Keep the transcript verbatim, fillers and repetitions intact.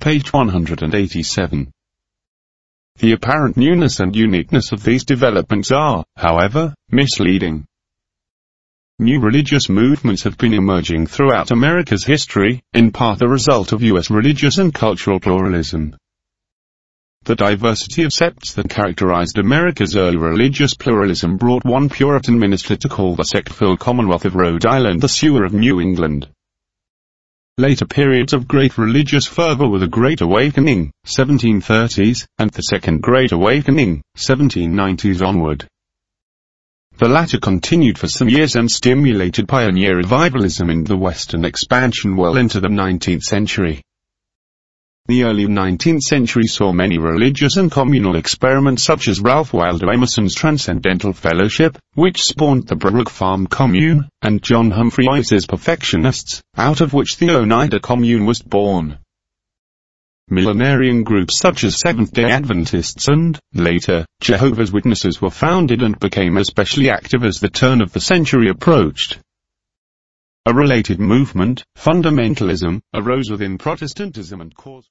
page one hundred eighty-seven. The apparent newness and uniqueness of these developments are, however, misleading. New religious movements have been emerging throughout America's history, in part the result of U S religious and cultural pluralism. The diversity of sects that characterized America's early religious pluralism brought one Puritan minister to call the sect-filled Commonwealth of Rhode Island the sewer of New England. Later periods of great religious fervor were the Great Awakening, seventeen thirties, and the Second Great Awakening, seventeen nineties onward. The latter continued for some years and stimulated pioneer revivalism in the West and expansion well into the nineteenth century. The early nineteenth century saw many religious and communal experiments such as Ralph Waldo Emerson's Transcendental Fellowship, which spawned the Brook Farm Commune, and John Humphrey Otis's Perfectionists, out of which the Oneida Commune was born. Millenarian groups such as Seventh-day Adventists and, later, Jehovah's Witnesses were founded and became especially active as the turn of the century approached. A related movement, fundamentalism, arose within Protestantism and caused